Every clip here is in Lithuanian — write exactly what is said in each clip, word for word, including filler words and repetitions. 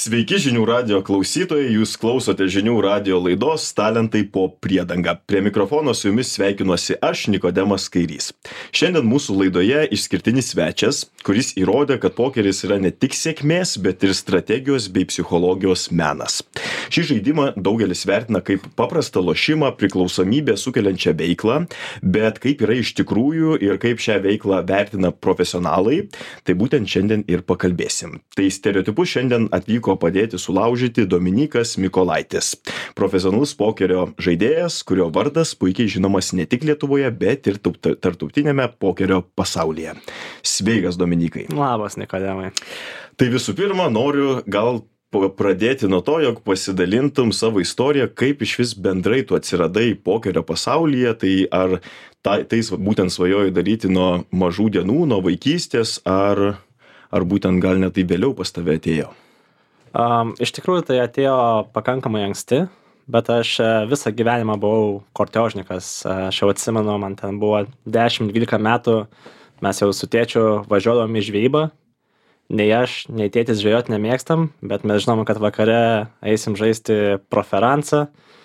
Sveiki žinių radijo klausytojai, jūs klausote žinių radijo laidos Talentai po priedanga. Prie mikrofono su jumis sveikinuosi aš, Nikodemas Kairys. Šiandien mūsų laidoje išskirtinis svečias, kuris įrodė, kad pokeris yra ne tik sėkmės, bet ir strategijos bei psichologijos menas. Šį žaidimą daugelis vertina kaip paprastą lošimą, priklausomybę sukeliančią veiklą, bet kaip yra iš tikrųjų ir kaip šią veiklą vertina profesionalai, tai būtent šiandien ir pakalbėsim. Tai stereotipus šiandien atvyko padėti sulaužyti Dominykas Mykolaitis, profesionalus pokerio žaidėjas, kurio vardas puikiai žinomas ne tik Lietuvoje, bet ir tarptautiniame pokerio pasaulyje. Sveikas, Dominikai. Labas, Nikodemai. Tai visų pirma, noriu gal pradėti nuo to, jog pasidalintum savo istoriją, kaip iš vis bendrai tu atsiradai pokerio pasaulyje, tai ar tai, tai būtent svajoji daryti nuo mažų dienų, nuo vaikystės, ar, ar būtent gal net tai vėliau pas tave atėjo? Um, iš tikrųjų tai atėjo pakankamai anksti, bet aš visą gyvenimą buvau kortiožnikas. Aš jau atsimenu, man ten buvo dešimt dvylika metų, mes jau su tėčiu važiuodavom į žvejybą. Nei aš, nei tėtis žvejot nemėgstam, bet mes žinom, kad vakare eisim žaisti proferansą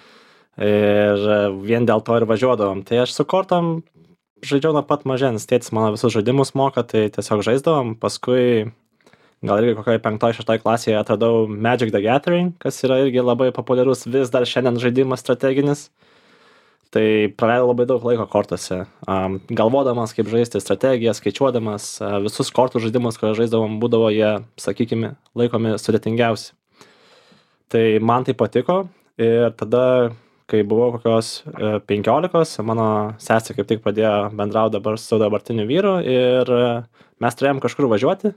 ir vien dėl to ir važiuodavom. Tai aš su kortom žaidžiau nuo pat mažens, tėtis mano visus žaidimus moka, tai tiesiog žaisdavom. Paskui gal irgi kokioje penktoje, šeštoje klasėje atradau Magic the Gathering, kas yra irgi labai populiarus vis dar šiandien žaidimas strateginis. Tai praleidau labai daug laiko kortose, um, galvodamas, kaip žaisti strategiją, skaičiuodamas uh, visus kortų žaidimus, kuriuos žaisdavom, būdavo jie, sakykime, laikomi sudėtingiausi. Tai man tai patiko ir tada, kai buvau kokios uh, penkiolikos, mano sesė kaip tik pradėjo bendrauti dabar su dabartiniu vyru ir uh, mes turėjom kažkur važiuoti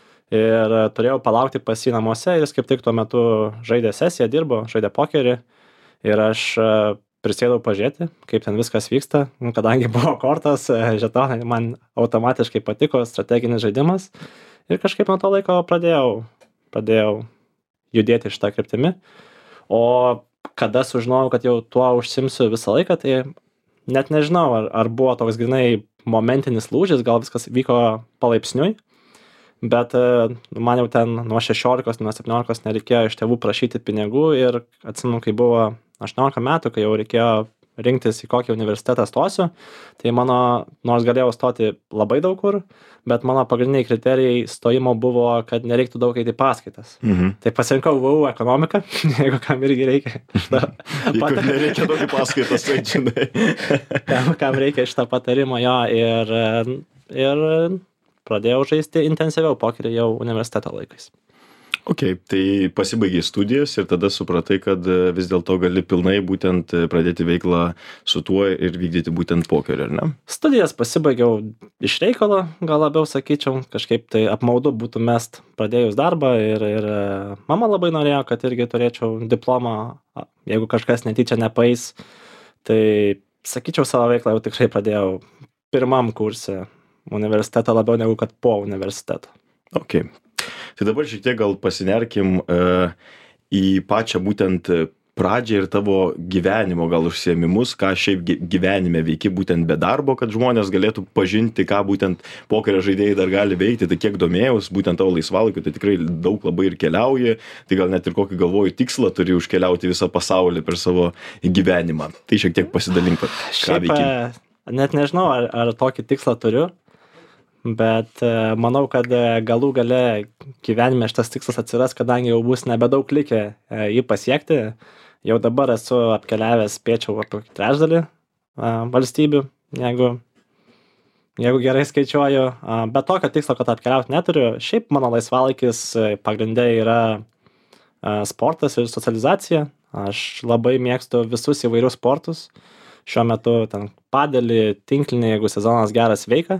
ir uh, turėjau palaukti pas jį namuose ir jis kaip tik tuo metu žaidė sesiją, dirbo, žaidė pokerį ir aš uh, prisėdau pažiūrėti, kaip ten viskas vyksta, kadangi buvo kortos, žetonai, man automatiškai patiko strateginis žaidimas ir kažkaip nuo to laiko pradėjau, pradėjau judėti šitą kryptimį. O kada sužinojau, kad jau tuo užsimsiu visą laiką, tai net nežinau, ar, ar buvo toks grinai momentinis lūžis, gal viskas vyko palaipsniui, bet man jau ten nuo šešiolikos, nuo septyniolikos nereikėjo iš tėvų prašyti pinigų ir atsimenu, kai buvo aštuoniolika metų, kai jau reikėjo rinktis į kokį universitetą stosiu, tai mano, nors galėjau stoti labai daug kur, bet mano pagrindiniai kriterijai stojimo buvo, kad nereiktų daug eiti paskaitas. Mhm. Tai pasirinkau V U ekonomiką, jeigu kam irgi reikia šitą Jeigu nereikia daug į paskaitas, tai žinai. kam, kam reikia šitą patarimą, jo, ir, ir pradėjau žaisti intensyviau pokerį jau universiteto laikais. Ok, tai pasibaigiai studijas ir tada supratai, kad vis dėlto gali pilnai būtent pradėti veiklą su tuo ir vykdyti būtent pokerį, ar ne? Studijas pasibaigiau iš reikalo, gal labiau sakyčiau, kažkaip tai apmaudu būtų mest pradėjus darbą ir, ir mama labai norėjo, kad irgi turėčiau diplomą, jeigu kažkas netyčia nepaeis, tai sakyčiau savo veiklą jau tikrai pradėjau pirmam kurse universiteto labiau negu kad po universiteto. Ok. Tai dabar šiek tiek gal pasinerkim uh, į pačią būtent pradžią ir tavo gyvenimo gal užsiėmimus, ką šiaip gyvenime veiki būtent be darbo, kad žmonės galėtų pažinti, ką būtent pokerio žaidėjai dar gali veikti. Tai kiek domėjaus, būtent tavo laisvalaikiu, tai tikrai daug labai ir keliauji, tai gal net ir kokį galvoju tikslą turi užkeliauti visą pasaulį per savo gyvenimą. Tai šiek tiek pasidalink, ką Šiaip, veiki. Net nežinau, ar, ar tokį tikslą turiu. Bet manau, kad galų gale gyvenime šitas tikslas atsiras, kadangi jau bus nebedaug likę jį pasiekti. Jau dabar esu apkeliavęs, spėčiau, apie trečdalį valstybių, jeigu, jeigu gerai skaičiuoju. Bet tokio tikslo, kad apkeliauti neturiu. Šiaip mano laisvalaikis pagrindė yra sportas ir socializacija. Aš labai mėgstu visus įvairius sportus. Šiuo metu ten padelį, tinklinį, jeigu sezonas geras, veikia.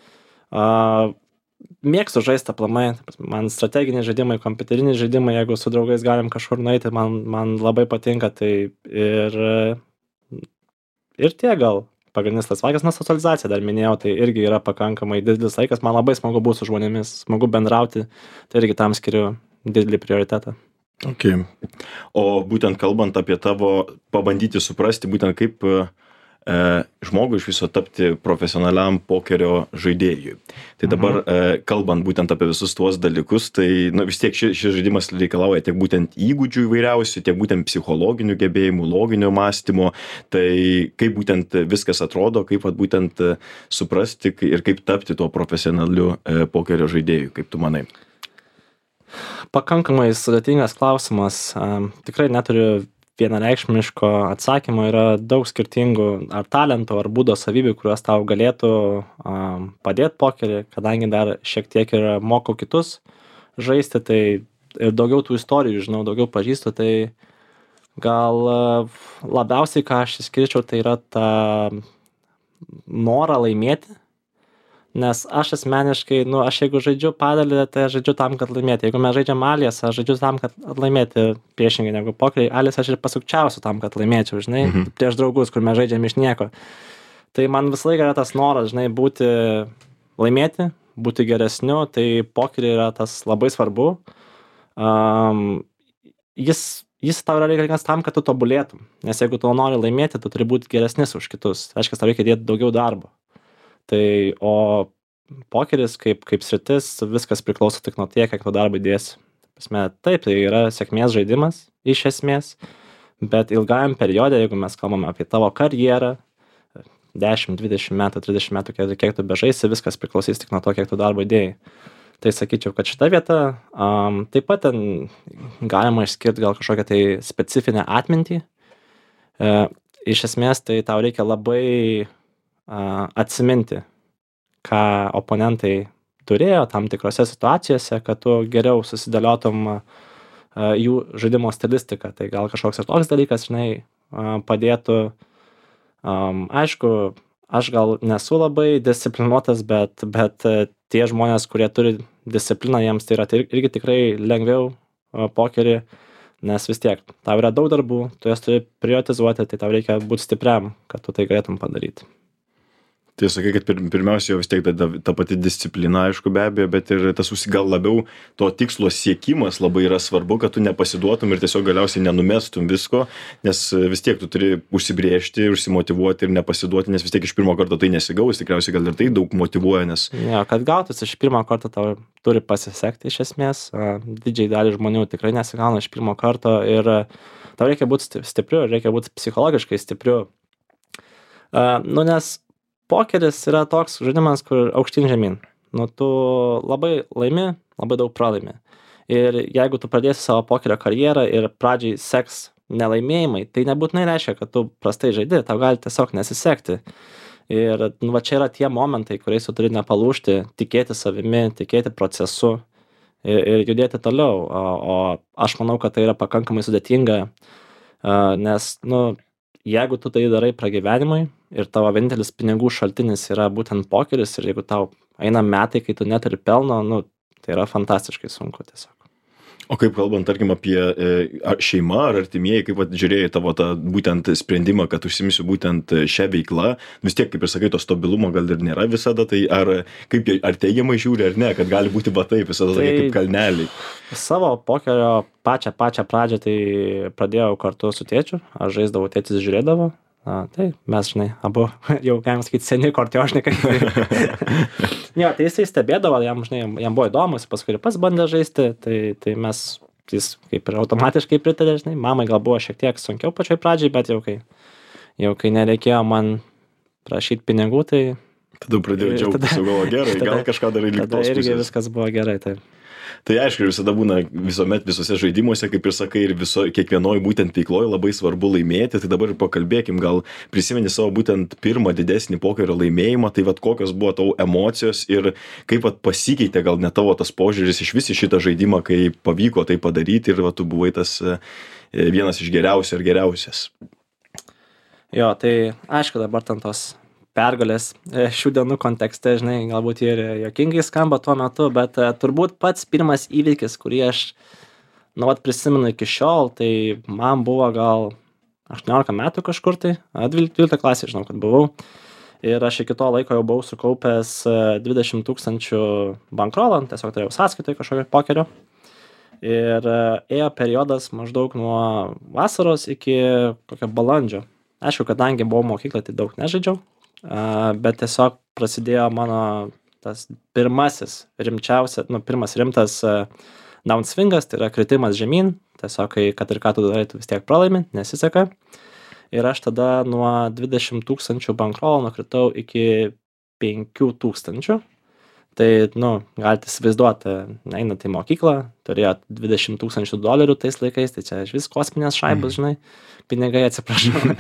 Uh, mėgstu žaisti aplamai, man strateginiai žaidimai, kompiuteriniai žaidimai, jeigu su draugais galim kažkur nueiti, man, man labai patinka, tai ir, ir tie gal pagrindinis laisvalaikis, na, socializacija dar minėjau, tai irgi yra pakankamai didelis laikas, man labai smagu būti su žmonėmis, smagu bendrauti, tai irgi tam skiriu didelį prioritetą. Ok. O būtent kalbant apie tavo, pabandyti suprasti, būtent kaip e, žmogui iš viso tapti profesionaliam pokerio žaidėjui. Tai dabar, mhm. e, kalbant būtent apie visus tuos dalykus, tai nu, vis tiek šis, šis žaidimas reikalauja tiek būtent įgūdžių įvairiausių, tiek būtent psichologinių gebėjimų, loginio mąstymo. Tai kaip būtent viskas atrodo, kaip vat, būtent suprasti ir kaip tapti tuo profesionaliu e, pokerio žaidėju, kaip tu manai? Pakankamai sudėtingas klausimas. Um, tikrai neturiu vienareikšmiško atsakymo, yra daug skirtingų ar talentų, ar būdo savybių, kurios tau galėtų um, padėti pokerį, kadangi dar šiek tiek ir mokau kitus žaisti, tai ir daugiau tų istorijų žinau, daugiau pažįstu, tai gal uh, labiausiai, ką aš išskirčiau, tai yra ta norą laimėti. Nes aš asmeniškai, nu, aš jeigu žaidžiu padelį, tai aš žaidžiu tam, kad laimėti. Jeigu mes žaidžiam alias, aš žaidžiu tam, kad laimėti priešingai negu pokerį. Alias aš ir pasukčiausiu tam, kad laimėčiau, žinai, mhm. prieš draugus, kur mes žaidžiam iš nieko. Tai man visą laiką yra tas noras, žinai, būti, laimėti, būti geresniu, tai pokerį yra tas labai svarbu. Um, jis, jis tau yra reikalingas tam, kad tu tobulėtum. Nes jeigu tu nori laimėti, tu turi būti geresnis už kitus. Reiškia, tau reikia dėti daugiau darbo. Tai, o pokeris kaip, kaip sritis, viskas priklauso tik nuo tiek, kiek tu darbą įdėsi. Pasme, taip, tai yra sėkmės žaidimas, iš esmės, bet ilgajam periode, jeigu mes kalbame apie tavo karjerą, dešimt, dvidešimt metų, trisdešimt metų, kiek, kiek tu bežaisi, viskas priklausys tik nuo to, kiek tu darbo įdėjai. Tai sakyčiau, kad šita vieta, um, taip pat ten galima išskirti gal kažkokią tai specifinę atmintį. E, iš esmės, tai tau reikia labai atsiminti, ką oponentai turėjo tam tikrose situacijose, kad tu geriau susidėliotum jų žaidimo stilistiką. Tai gal kažkoks ir toks dalykas, žinai, padėtų. Aišku, aš gal nesu labai disciplinuotas, bet, bet tie žmonės, kurie turi discipliną, jiems tai yra tai irgi tikrai lengviau pokerį, nes vis tiek, tau yra daug darbų, tu jas turi prioritizuoti, tai tau reikia būti stipriam, kad tu tai galėtum padaryti. Tai sakai, kad pir, pirmiausia jau vis tiek ta, ta pati disciplina, aišku, be abejo, bet ir tas gal labiau to tikslo siekimas labai yra svarbu, kad tu nepasiduotum ir tiesiog galiausiai nenumestum visko, nes vis tiek tu turi užsibrėžti, užsimotyvuoti ir nepasiduoti, nes vis tiek iš pirmo karto tai nesigaus, tikriausiai gal ir tai daug motyvuoja, nes... Ja, kad gautus iš pirmo karto tau turi pasisekti iš esmės, didžiai dalį žmonių tikrai nesigauna iš pirmo karto ir tau reikia būti stipriu, reikia būti psichologiškai stipriu. Uh, nu, nes pokeris yra toks žaidimas, kur aukštyn žemyn. Nu, tu labai laimi, labai daug pralaimi. Ir jeigu tu pradėsi savo pokerio karjerą ir pradžiai seks nelaimėjimai, tai nebūtinai reiškia, kad tu prastai žaidi, tau gali tiesiog nesisekti. Ir nu, va čia yra tie momentai, kuriais tu turi nepalūžti, tikėti savimi, tikėti procesu ir, ir judėti toliau. O, o aš manau, kad tai yra pakankamai sudėtinga, nes, nu, jeigu tu tai darai pragyvenimui ir tavo vienintelis pinigų šaltinis yra būtent pokeris ir jeigu tau eina metai, kai tu neturi pelno, nu, tai yra fantastiškai sunku tiesiog. O kaip kalbant, tarkim, apie e, šeimą ar artimieji, kaip vat, žiūrėjai tavo tą būtent sprendimą, kad užsimsiu būtent šią veiklą, vis tiek, kaip ir sakai, to stabilumo gal ir nėra visada, tai ar, kaip, ar teigiamai žiūri ar ne, kad gali būti va taip visada tai, kaip kalneliai? Savo pokerio pačią, pačią pradžią tai pradėjau kartu su tėčiu, aš žaisdavau, tėtis žiūrėdavo. A, tai mes, žinai, abu jau, galim sakyti, seni kortiožnikai. Jo, tai jisai stebėdavo, jam, žinai, jam buvo įdomus, paskui ir pats bandė žaisti, tai, tai mes, jis kaip ir automatiškai pritarė, žinai, mamai gal buvo šiek tiek sunkiau pačioj pradžiai, bet jau kai, jau kai nereikėjo man prašyti pinigų, tai... Tada pradėjau džiaugtis, galvo gerai, tada, gal kažką darai lyg tos pusės. Tada irgi viskas buvo gerai, tai... Tai aišku, visada būna visuomet visose žaidimuose, kaip ir sakai, ir viso, kiekvienoj būtent veikloj labai svarbu laimėti. Tai dabar ir pakalbėkim, gal prisimeni savo būtent pirmą didesnį pokerio laimėjimą, tai vat kokios buvo tavo emocijos ir kaip vat pasikeitė gal net tavo tas požiūris iš visi šitą žaidimą, kai pavyko tai padaryti ir vat tu buvai tas vienas iš geriausių ir geriausias. Jo, tai aišku, dabar ten tos pergalės šių dienų kontekste, žinai, galbūt ir juokingai skamba tuo metu, bet turbūt pats pirmas įvykis, kurį aš, nu, vat prisimenu iki šiol, tai man buvo gal aštuoniolika metų kažkur tai, dvylikta klasė, žinau, kad buvau. Ir aš iki to laiko jau buvau sukaupęs dvidešimt tūkstančių bankrolą, tiesiog turėjau sąskaitoj kažkokio pokerio. Ir ėjo periodas maždaug nuo vasaros iki kokio balandžio. aišku, kadangi buvau mokykloje, tai daug nežaidžiau, a, bet tiesiog prasidėjo mano tas pirmasis rimčiausias, nu, pirmas rimtas a, downswingas, tai yra kritimas žemyn, tiesiog kai kad ir ką tu darai, tu vis tiek pralaimi, nesiseka. Ir aš tada nuo dvidešimt tūkstančių bankrolo nukritau iki penkių tūkstančių. Tai, nu, galite įsivaizduoti, einat į mokyklą, turėjot dvidešimt tūkstančių dolerių tais laikais, tai čia iš vis kosminės šaibos, žinai, pinigai, atsiprašau.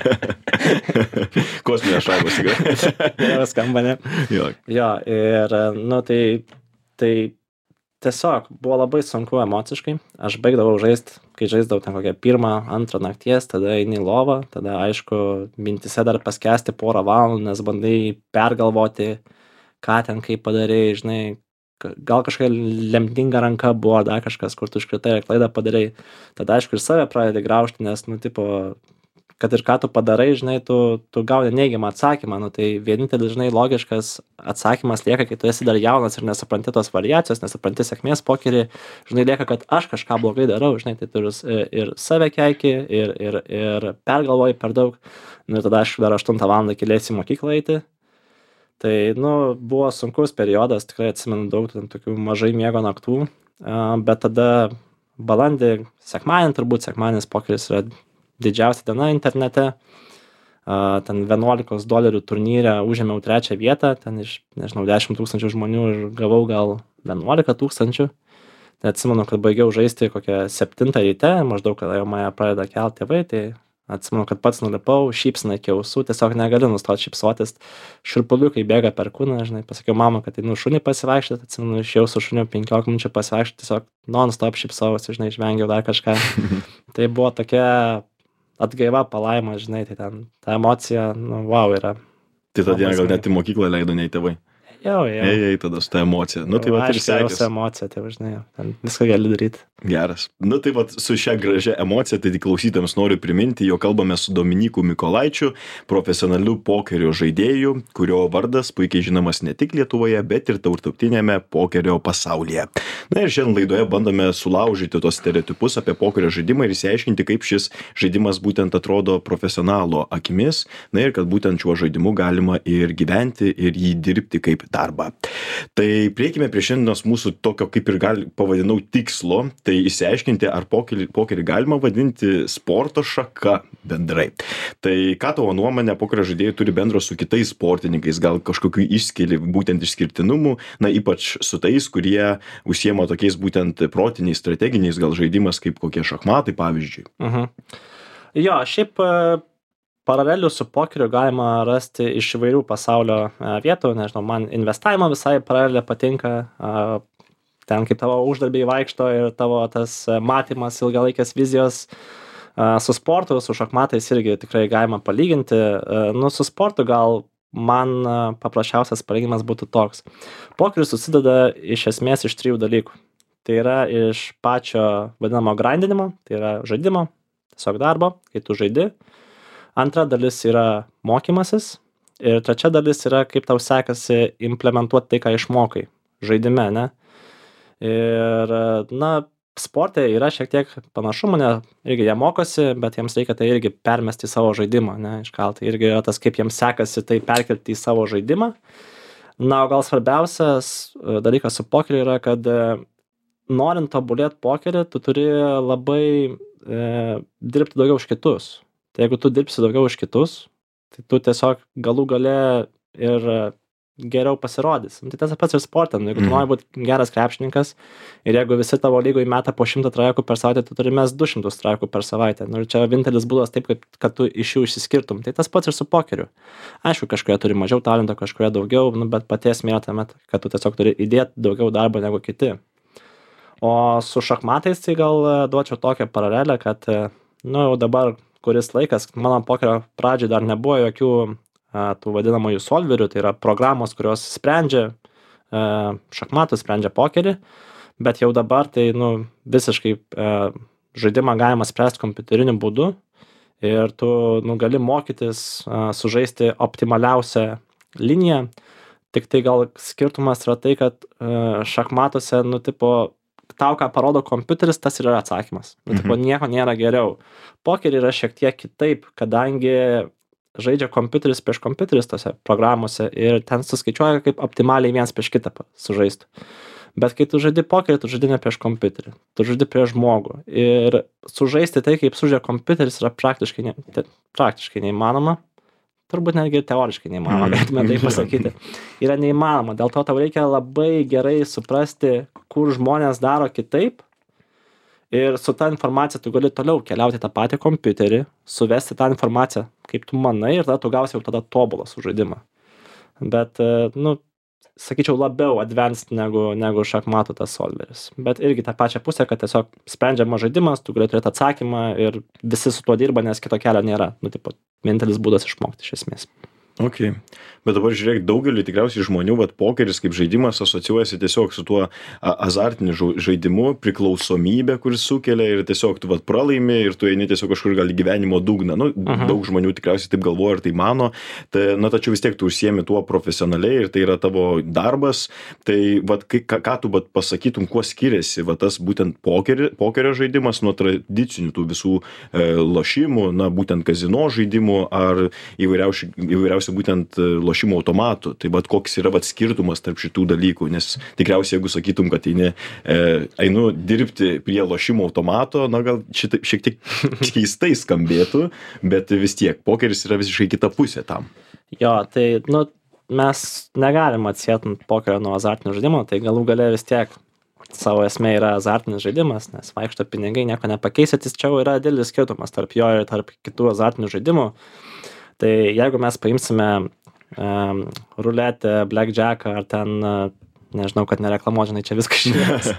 Kosminės šaibos, tikrai. Jau skamba, ne? Jo. Jo, ir, nu, tai, tai tiesiog buvo labai sunku emociškai. Aš baigdavau žaisti, kai žaisdavau ten kokią pirmą, antrą nakties, tada eini į lovą, tada, aišku, mintise dar paskęsti porą valandų, nes bandai pergalvoti, ką ten kaip padarei, žinai, gal kažkokia lemtinga ranka buvo, dar kažkas, kur tu iškritai, klaidą padarai. Tada, aišku, ir save pradedi graužti, nes, nu, tipo, kad ir ką tu padarai, žinai, tu, tu gauni neigiamą atsakymą, nu, tai vienintelis, žinai, logiškas atsakymas lieka, kai tu esi dar jaunas ir nesupranti tos variacijos, nesupranti sėkmės pokerį, žinai, lieka, kad aš kažką blogai darau, žinai, tai turiu ir save keiki, ir, ir, ir pergalvoji per daug, nu, ir tada aš dar aštuntą valandą kilėsi į mokyklą eiti. Tai, nu, buvo sunkus periodas, tikrai atsimenu daug ten tokių mažai miego naktų, bet tada balandį, sekmadienį, turbūt sekmadienis pokeris yra didžiausia diena internete, ten vienuolikos dolerių turnyre užėmiau trečią vietą, ten iš, nežinau, dešimt tūkstančių žmonių ir gavau gal vienuolika tūkstančių. Tai atsimenu, kad baigiau žaisti kokią septintą ryte, maždaug, kada jau mane pradeda kelti tėvai, tai atsimenu, kad pats nulipau, šypsina iki ausų, tiesiog negaliu nustoti šypsotis, šiurpuliukai bėga per kūną, žinai, pasakiau mamą, kad einu šunį pasivaikščioti, atsimenu, išėjau su šuniu penkiolika minučių pasivaikščioti, tiesiog non-stop šypsausi, žinai, žvengiau dar kažką. Tai buvo tokia atgaiva, palaima, žinai, tai ten ta emocija, nu, wow, yra. Tai tą dieną gal net į mokyklą leido nei tėvai. Jau, jau. Ei, ei, tada su ta emocija. Nu, tai va, ir sekės. Emocija, tai žinai, ten viską gali daryti. Geras. Nu, tai va, su šia gražia emocija, tai tik klausytams noriu priminti, jo kalbame su Dominyku Mykolaičiu, profesionaliu pokerio žaidėju, kurio vardas puikiai žinomas ne tik Lietuvoje, bet ir tarptautinėme pokerio pasaulyje. Na ir šiandien laidoje bandome sulaužyti tos stereotipus apie pokerio žaidimą ir išsiaiškinti, kaip šis žaidimas būtent atrodo profesionalo akimis, na ir kad būtent šiuo žaidimu galima ir gyventi, ir jį dirbti kaip darbą. Tai prieikime prie šiandienos mūsų tokio, kaip ir gal, pavadinau, tikslo, tai išsiaiškinti, ar pokerį, pokerį galima vadinti sporto šaka bendrai. Tai ką tavo nuomonė pokerio žaidėjai turi bendro su kitais sportininkais, gal kažkokiu išskiri, būtent išskirtinumų, na ypač su tais, kurie užsiema tokiais būtent protiniais, strateginiais gal žaidimas kaip kokie šachmatai, pavyzdžiui. Mhm. Jo, šiaip paralelių su pokeriu galima rasti iš įvairių pasaulio vietų, nežinau, man investavimo visai paralelė patinka, ten kaip tavo uždarbiai vaikšto ir tavo tas matymas ilgalaikės vizijos. Su sportu, su šachmatais irgi tikrai galima palyginti. Nu, su sportu gal man paprasčiausias palyginimas būtų toks. Pokeris susideda iš esmės iš trijų dalykų. Tai yra iš pačio vadinamo grindinimo, tai yra žaidimo, tiesiog darbo, kai tu žaidi. Antra dalis yra mokymasis ir trečia dalis yra, kaip tau sekasi implementuoti tai, ką išmokai žaidime, ne? Ir, na, sporte yra šiek tiek panašumų, ne, irgi jie mokosi, bet jiems reikia tai irgi permesti į savo žaidimą, ne, iškalti. Irgi yra tas, kaip jiems sekasi tai perkelti į savo žaidimą. Na, o gal svarbiausias dalykas su pokeriu yra, kad norint tobulėti pokerį, tu turi labai e, dirbti daugiau už kitus. Tai jeigu tu dirbsi daugiau už kitus, tai tu tiesiog galų gale ir geriau pasirodys. Tai tas pats ir sporte. Jeigu tu nori būti geras krepšininkas ir jeigu visi tavo lygoje meta po šimtą trajekų per savaitę, tu turi mes du šimtus trajekų per savaitę. Nu, ir čia vienintelis būdas taip, kad, kad tu iš jų išsiskirtum. Tai tas pats ir su pokeriu. Aišku, kažkurie turi mažiau talento, kažkurie daugiau, nu, bet paties esmė tame, kad tu tiesiog turi įdėti daugiau darbo negu kiti. O su šachmatais tai gal duočiau tokią paralelę, kad, nu, jau dabar kuris laikas, mano pokerio pradžiai dar nebuvo jokių a, tų vadinamųjų solverių, tai yra programos, kurios sprendžia a, šachmatus, sprendžia pokerį, bet jau dabar tai, nu, visiškai a, žaidimą galima spręsti kompiuteriniu būdu ir tu, nu, gali mokytis a, sužaisti optimaliausią liniją, tik tai gal skirtumas yra tai, kad a, šachmatuose, nu, tipo, tau ką parodo kompiuteris, tas ir yra atsakymas. Nu, tipo, nieko nėra geriau. Pokerį yra šiek tiek kitaip, kadangi žaidžia kompiuteris prieš kompiuteris tose programuose ir ten suskaičiuoja, kaip optimaliai vienas prieš kitą sužaistų. Bet kai tu žaidi pokerį, tu žaidi ne prieš kompiuterį, tu žaidi prieš žmogų. Ir sužaisti tai, kaip sužaidžia kompiuteris, yra praktiškai, ne, te, praktiškai neįmanoma. Turbūt netgi ir teoriškai neįmanoma, galėtume tai pasakyti. Yra neįmanoma, dėl to tau reikia labai gerai suprasti, kur žmonės daro kitaip. Ir su ta informacija tu gali toliau keliauti tą patį kompiuterį, suvesti tą informaciją, kaip tu manai, ir tada tu gausi jau tada tobulą sužaidimą. Bet, nu, sakyčiau, labiau advanced negu, negu šachmatų tas solveris. Bet irgi tą pačią pusę, kad tiesiog sprendžiamas žaidimas, tu gali turėti atsakymą ir visi su tuo dirba, nes kito kelio nėra. Nu, tipo, vienintelis būdas išmokti iš esmės. Ok, bet dabar žiūrėk, daugeliu tikriausiai žmonių, vat pokeris kaip žaidimas asocijuojasi tiesiog su tuo azartiniu žaidimu, priklausomybė, kuris sukelia ir tiesiog tu vat pralaimi ir tu eini tiesiog kažkur gali gyvenimo dugną. Nu, uh-huh. Daug žmonių tikriausiai taip galvoja ir tai mano, tai, na, tačiau vis tiek tu užsiemi tuo profesionaliai ir tai yra tavo darbas. Tai vat, ką, ką tu vat pasakytum, kuo skiriasi vat tas būtent pokeri, pokerio žaidimas nuo tradicinių tų visų e, lošimų, na, būtent kazino žaidimų ar įvairiausių, įvairiausių būtent lošimo automatų. Tai vat koks yra vat skirtumas tarp šitų dalykų, nes tikriausiai jeigu sakytum, kad eini, e, einu dirbti prie lošimo automato, na gal šitą, šiek tiek keistai skambėtų, bet vis tiek pokeris yra visiškai kita pusė tam. Jo, tai nu, mes negalim atsieti pokerio nuo azartinio žaidimo, tai galų gale vis tiek savo esmė yra azartinis žaidimas, nes vaikšto pinigai, nieko nepakeisit, čia yra didelis skirtumas tarp jo ir tarp kitų azartinių žaidimų. Tai jeigu mes paimsime um, ruletę, blackjacką ar ten, uh, nežinau, kad nereklamuot, žinai, čia viskas žinės.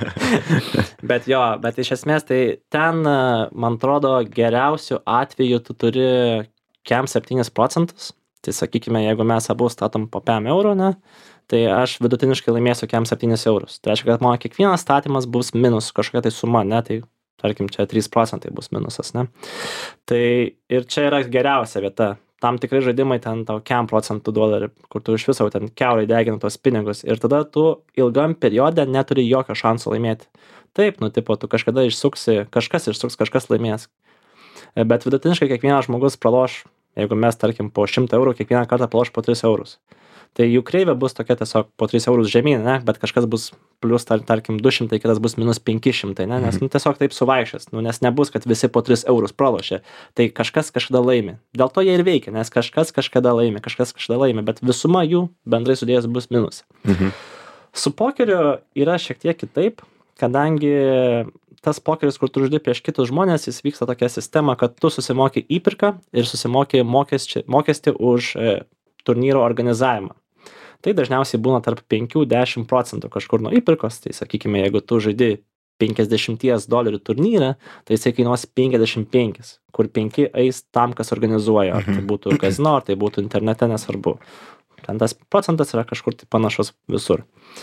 Bet jo, bet iš esmės tai ten, uh, man atrodo, geriausiu atveju tu turi kem septynis procentus. Tai sakykime, jeigu mes abu statom po pem eurų, ne, tai aš vidutiniškai laimėsiu kem septynis eurus. Tai reiškia, kad mano kiekvienas statymas bus minus kažkokia tai suma, ne, tai tarkim, čia trys procentai bus minusas, ne. Tai ir čia yra geriausia vieta. Tam tikrai žaidimai ten tau kem procentų duoda, kur tu iš viso ten kiaurai degini tos pinigus ir tada tu ilgam periode neturi jokio šanso laimėti. Taip, nu, tipo, tu kažkada išsuksi, kažkas išsuks, kažkas laimės. Bet vidutiniškai kiekvienas žmogus praloš, jeigu mes, tarkim, po šimtą eurų, kiekvieną kartą praloš po tris eurus. Tai jų kreivė bus tokia tiesiog po tris eurus žemyn, ne, bet kažkas bus plus, tar, tarkim, du šimtai, kitas bus minus penki šimtai, ne, nes nu, tiesiog taip suvaikščias, nu, nes nebus, kad visi po tris eurus pralošė, tai kažkas kažkada laimi. Dėl to jie ir veikia, nes kažkas kažkada laimi, kažkas kažkada laimi, bet visuma jų bendrai sudėjus bus minus. Mhm. Su pokeriu yra šiek tiek kitaip, kadangi tas pokeris, kur tu žaidi prieš kitus žmonės, jis vyksta tokia sistema, kad tu susimoki įpirką ir susimoki mokestį, mokestį už e, turnyro organizavimą. Tai dažniausiai būna tarp penki dešimt procentų kažkur nuo įpirkos, tai sakykime, jeigu tu žaidi penkiasdešimt dolerių turnyrą, tai jisai kainuos penkiasdešimt penki, kur penki eis tam, kas organizuoja, ar tai būtų kazino, ar tai būtų internete, nesvarbu. Ten tas procentas yra kažkur tai panašus visur.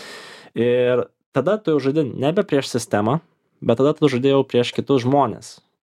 Ir tada tu jau žaidi nebe prieš sistemą, bet tada tu žaidėjau prieš kitus žmonės.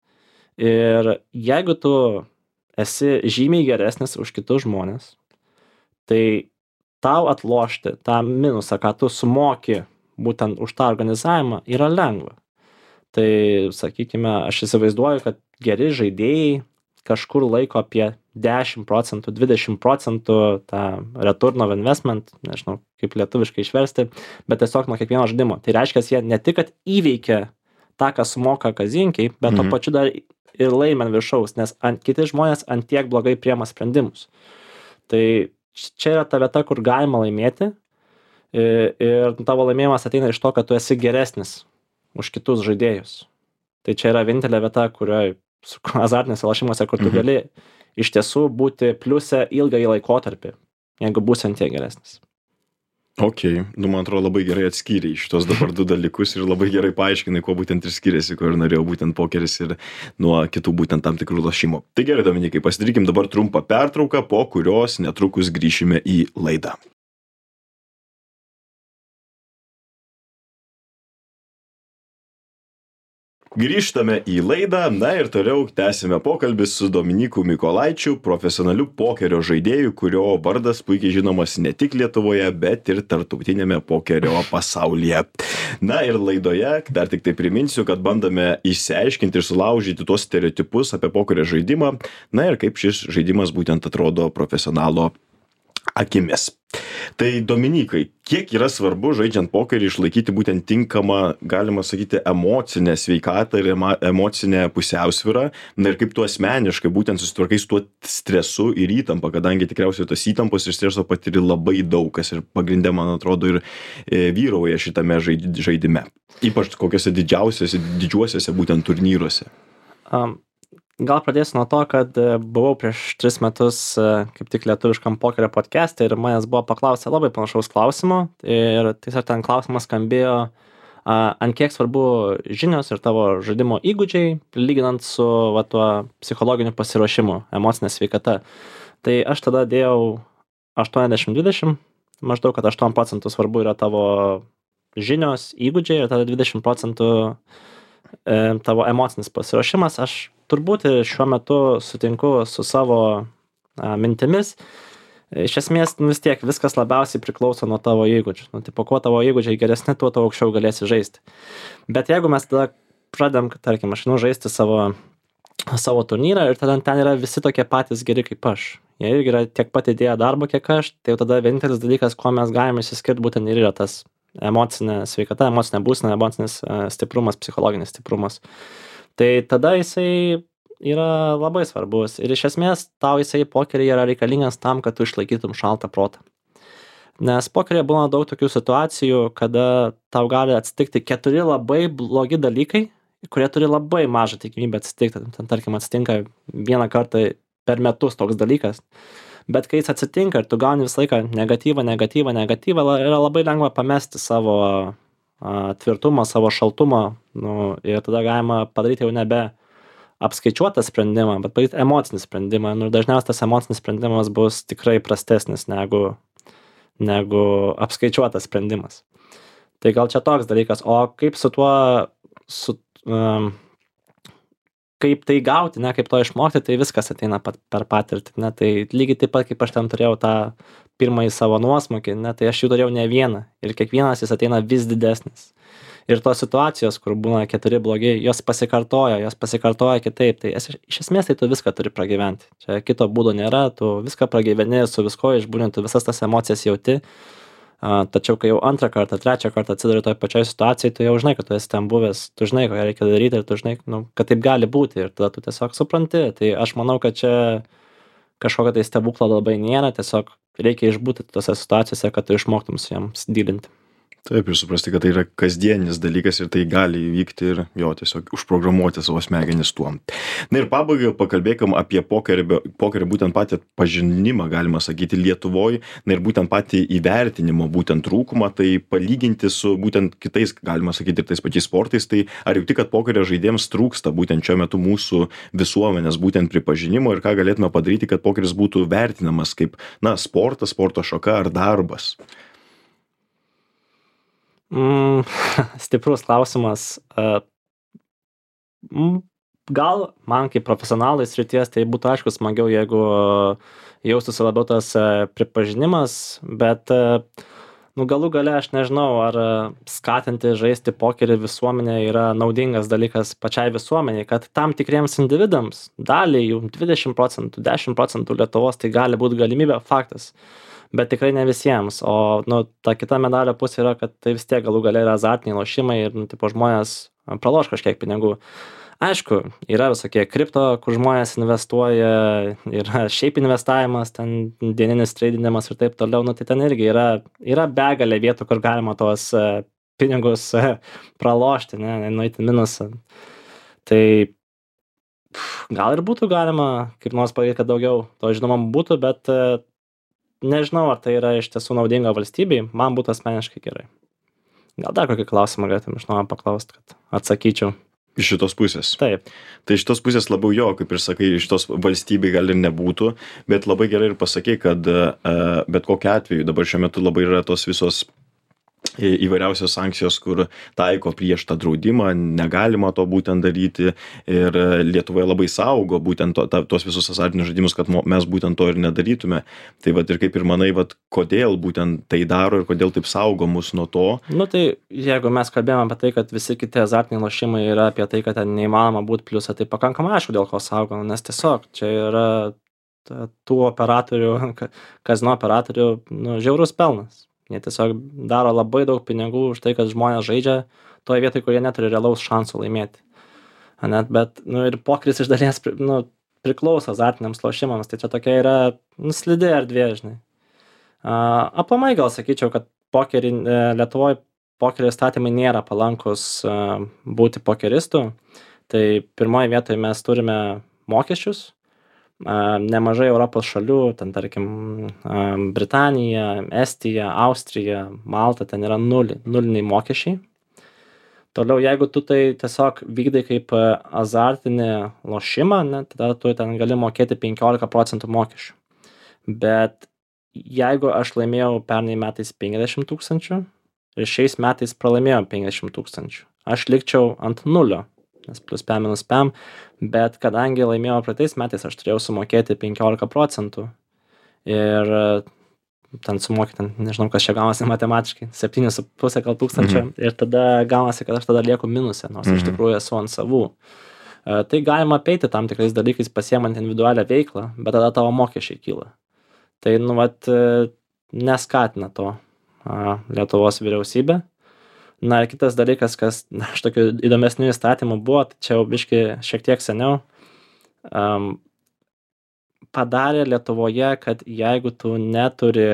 Ir jeigu tu esi žymiai geresnis už kitus žmonės, tai tau atlošti tą minusą, ką tu sumoki būtent už tą organizavimą, yra lengva. Tai, sakykime, aš įsivaizduoju, kad geri žaidėjai kažkur laiko apie dešimt procentų, dvidešimt procentų tą return of investment, nežinau, kaip lietuviškai išversti, bet tiesiog nuo kiekvieno žaidimo. Tai reiškia, jie ne tik, kad įveikia tą, ką sumoka kazinkiai, bet mhm. to pačiu dar ir laimi ant viršaus, nes ant, kiti žmonės ant tiek blogai priema sprendimus. Tai čia yra ta vieta, kur galima laimėti ir, ir tavo laimėjimas ateina iš to, kad tu esi geresnis už kitus žaidėjus. Tai čia yra vienintelė vieta, kurioje azartinėse lošimuose, kur tu mhm. gali iš tiesų būti pliuse ilgąjį laikotarpį, jeigu būsi ant tiek geresnis. Ok, nu man atrodo labai gerai atskyrei šitos dabar du dalykus ir labai gerai paaiškinai, kuo būtent ir skiriasi, ko ir norėjau būtent pokeris ir nuo kitų būtent tam tikrų lošimų. Tai gerai, Dominikai, pasidarykim dabar trumpą pertrauką, po kurios netrukus grįšime į laidą. Grįžtame į laidą, na ir toliau tęsime pokalbį su Dominyku Mykolaičiu, profesionaliu pokerio žaidėju, kurio vardas puikiai žinomas ne tik Lietuvoje, bet ir tarptautinėme pokerio pasaulyje. Na ir laidoje dar tik tai priminsiu, kad bandome išsiaiškinti ir sulaužyti tuos stereotipus apie pokerio žaidimą, na ir kaip šis žaidimas būtent atrodo profesionalo akimis. Tai Dominikai, kiek yra svarbu žaidžiant pokerį išlaikyti būtent tinkamą, galima sakyti, emocinę sveikatą ir ema, emocinę pusiausvyrą, na ir kaip tu asmeniškai būtent susitvarkai su tuo stresu ir įtampa, kadangi tikriausiai tos įtampos ir streso patiri labai daug, kas ir pagrindė, man atrodo, ir e, vyrauja šitame žaidime. Ypač kokiuose didžiausiuose, didžiuosiuose būtent turnyruose. Um. Gal pradėsiu nuo to, kad buvau prieš tris metus kaip tik lietuviškam pokerio podcast'e ir manęs buvo paklausę labai panašaus klausimo ir tiesiog ten klausimas skambėjo, ant kiek svarbu žinios ir tavo žaidimo įgūdžiai, lyginant su va, tuo psichologiniu pasiruošimu, emocinė sveikata. Tai aš tada dėjau aštuoniasdešimt dvidešimt, maždaug, kad aštuoni procentų svarbu yra tavo žinios, įgūdžiai ir tada dvidešimt procentų e, tavo emocinis pasiruošimas. Aš turbūt ir šiuo metu sutinku su savo a, mintimis. Iš esmės, vis tiek viskas labiausiai priklauso nuo tavo įgūdžių. Nu, tipo, kuo tavo įgūdžiai geresni, tuo tau aukščiau galėsi žaisti. Bet jeigu mes tada pradedam, tarkim, aš žinau žaisti savo, savo turnyrą ir tada ten yra visi tokie patys geri kaip aš. Jie irgi yra tiek pat įdėję darbo, kiek aš, tai jau tada vienintelis dalykas, kuo mes galime išsiskirti, būtent ir yra tas emocinė sveikata, emocinė būsena, emocinis uh, stiprumas, psichologinis stiprumas. Tai tada jisai yra labai svarbus ir iš esmės tau jisai pokeryje yra reikalingas tam, kad tu išlaikytum šaltą protą. Nes pokeryje būna daug tokių situacijų, kada tau gali atsitikti keturi labai blogi dalykai, kurie turi labai mažą tikimybę atsitikti. Ten, tarkim, atsitinka vieną kartą per metus toks dalykas. Bet kai jis atsitinka ir tu gauni visą laiką negatyvą, negatyvą, negatyvą, yra labai lengva pamesti savo tvirtumą, savo šaltumą, nu, ir tada galima padaryti jau nebe apskaičiuotą sprendimą, bet padaryti emocinį sprendimą. Nu, dažniausiai tas emocinis sprendimas bus tikrai prastesnis negu, negu apskaičiuotas sprendimas. Tai gal čia toks dalykas. O kaip su tuo, su, um, kaip tai gauti, ne, kaip to išmokti, tai viskas ateina pat, per patirtį. Ne, tai lygiai taip pat, kaip aš ten turėjau tą pirmąjį savo nuosmukį, ne, tai aš jų turėjau ne vieną ir kiekvienas jis ateina vis didesnis. Ir tos situacijos, kur būna keturi blogi, jos pasikartoja, jos pasikartoja kitaip. Tai es, iš esmės tai tu viską turi pragyventi. Čia kito būdo nėra, tu viską pragyveni, su visko išbūnint, tu visas tas emocijas jauti. A, tačiau kai jau antrą kartą, trečią kartą atsiduri toj pačioj situacijai, tu jau žinai, kad tu esi ten buvęs, tu žinai, ką reikia daryti ir tu žinai, nu, kad taip gali būti ir tada tu tiesiog supranti. Tai aš manau, kad čia kažkokio tai stebuklo labai nėra, tiesiog reikia išbūti tose situacijose, kad tu išmoktum su jiems dylinti. Taip, ir suprasti, kad tai yra kasdienis dalykas ir tai gali įvykti ir jo tiesiog užprogramuoti savo smegenis tuom. Na ir pabaigai pakalbėkim apie pokerį, pokerį būtent patį pažinimą, galima sakyti, Lietuvoje, na ir būtent patį įvertinimo, būtent trūkumą, tai palyginti su būtent kitais, galima sakyti, ir tais pačiais sportais, tai ar jau tik, kad pokerio žaidėjams trūksta būtent šiuo metu mūsų visuomenės būtent pripažinimo ir ką galėtume padaryti, kad pokeris būtų vertinamas kaip, na, sportas, sporto šaka ar darbas? Mm, stiprus klausimas. Gal man kaip profesionalai srities tai būtų aišku smagiau, jeigu jaustųsi labiau tas pripažinimas, bet nu, galų gale aš nežinau, ar skatinti žaisti pokerį visuomenė yra naudingas dalykas pačiai visuomeniai, kad tam tikriems individams, daliai jų dvidešimt procentų, dešimt procentų Lietuvos tai gali būti galimybė, faktas. Bet tikrai ne visiems, o nu, ta kita medalio pusė yra, kad tai vis tiek galų gale yra azartiniai lošimai ir nu, tipo, žmonės praloš kažkiek pinigų. Aišku, yra visokie kripto, kur žmonės investuoja, yra šiaip investavimas, ten dieninis treidinimas ir taip toliau, nu, tai ten irgi yra, yra begalė vietų, kur galima tos uh, pinigus uh, pralošti, ne, nueiti minusą. Tai pff, gal ir būtų galima, kaip nors padaryti, kad daugiau to žinoma būtų, bet uh, nežinau, ar tai yra iš tiesų naudinga valstybei, man būtų asmeniškai gerai. Gal dar kokį klausimą galėtum iš naujo paklausti, kad atsakyčiau. Iš šitos pusės. Taip. Tai iš šitos pusės labiau jo, kaip ir sakai, iš šitos valstybei gal ir nebūtų, bet labai gerai ir pasakei, kad uh, bet kokiu atveju dabar šiuo metu labai yra tos visos įvairiausios sankcijos, kur taiko prieš tą draudimą, negalima to būtent daryti ir Lietuvoje labai saugo būtent to, ta, tos visus azartinius žaidimus, kad mes būtent to ir nedarytume. Tai vat ir kaip ir manai, vat, kodėl būtent tai daro ir kodėl taip saugo mus nuo to? Nu tai jeigu mes kalbėjome apie tai, kad visi kiti azartiniai lošimai yra apie tai, kad ten neįmanoma būti pliusą, tai pakankamai aišku, dėl ko saugo, nes tiesiog čia yra tų operatorių, kazino operatorių, nu, žiaurus pelnas. Jie tiesiog daro labai daug pinigų už tai, kad žmonės žaidžia toje vietoje, kur jie neturi realaus šansų laimėti. Net, bet nu, ir pokeris iš dalies nu, priklauso azartiniams lošimams, tai čia tokia yra nu, slidi erdvė, žinai. Uh, aplamai gal sakyčiau, kad pokerį, Lietuvoje pokerio įstatymai nėra palankus uh, būti pokeristu. Tai pirmoje vietoje mes turime mokesčius. Uh, nemažai Europos šalių, ten tarkim uh, Britanija, Estija, Austrija, Malta, ten yra nuli, nuliniai mokesčiai. Toliau, jeigu tu tai tiesiog vykdai kaip azartinį lošimą, ne, tada tu ten gali mokėti penkiolika procentų mokesčių. Bet jeigu aš laimėjau pernai metais penkiasdešimt tūkstančių ir šiais metais pralaimėjau penkiasdešimt tūkstančių, aš likčiau ant nulio. Nes plus pem minus pem, bet kadangi laimėjau praeitais metais, aš turėjau sumokėti penkiolika procentų ir ten sumokėti, ten, nežinau, kas čia gaunasi matematiškai, septyni su puse gal tūkstančio mhm. ir tada gaunasi, kad aš tada lieku minuse, nors mhm. iš tikrųjų esu ant savų. E, tai galima apeiti tam tikrais dalykais pasiemant individualią veiklą, bet tada tavo mokesčiai kyla. Tai, nu, vat, neskatina to a, Lietuvos vyriausybė. Na ir kitas dalykas, kas na, aš tokių įdomesnių įstatymų buvo, tai čia jau biški šiek tiek seniau, um, padarė Lietuvoje, kad jeigu tu neturi,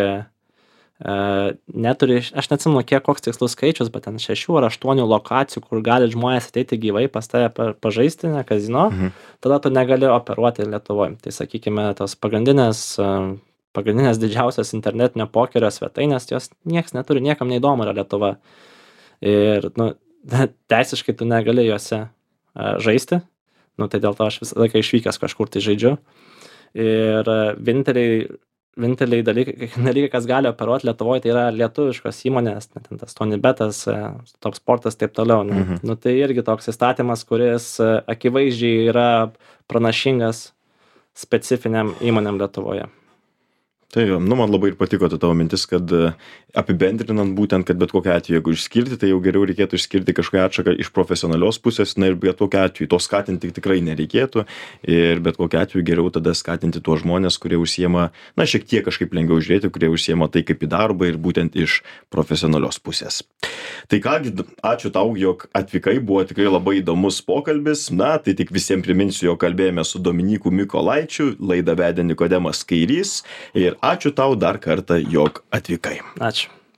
uh, neturi, aš neatsimenu, kiek koks tikslus skaičius, bet ten šešių ar aštuonių lokacijų, kur gali žmonės ateiti gyvai pas tave pažaisti, ne kazino, mhm. tada tu negali operuoti Lietuvoje. Tai sakykime, tos pagrindinės, uh, pagrindinės didžiausios internetinio pokerio svetainės, jos nieks neturi, niekam neįdomu yra Lietuva. Ir, nu, teisiškai tu negali juose uh, žaisti, nu, tai dėl to aš visą laiką išvykęs kažkur tai žaidžiu. Ir uh, vieninteliai, vieninteliai dalykai, dalykai, kas gali operuoti Lietuvoje, tai yra lietuviškos įmonės, net tas Tonibetas, uh, Top Sportas, taip toliau. Ne? Mhm. Nu, tai irgi toks įstatymas, kuris uh, akivaizdžiai yra pranašingas specifiniam įmonėm Lietuvoje. Tai, nu, man labai ir patiko ta tavo mintis, kad apibendrinant būtent, kad bet kokiu atveju, jeigu išskirti, tai jau geriau reikėtų išskirti kažkokią atšaką iš profesionalios pusės, na ir bet kokiu atveju to skatinti tikrai nereikėtų ir bet kokiu atveju geriau tada skatinti tuos žmonės, kurie užsiema, na, šiek tiek kažkaip lengviau žiūrėti, kurie užsiema tai kaip į darbą ir būtent iš profesionalios pusės. Tai kągi, ačiū tau, jog atvykai, buvo tikrai labai įdomus pokalbis, na, tai tik visiems priminsiu, jog kalbėjome su Dominyku Mykolaičiu, laidą vedė Nikodemas Kairys ir ačiū tau dar kartą, jog atvykai. Ačiū.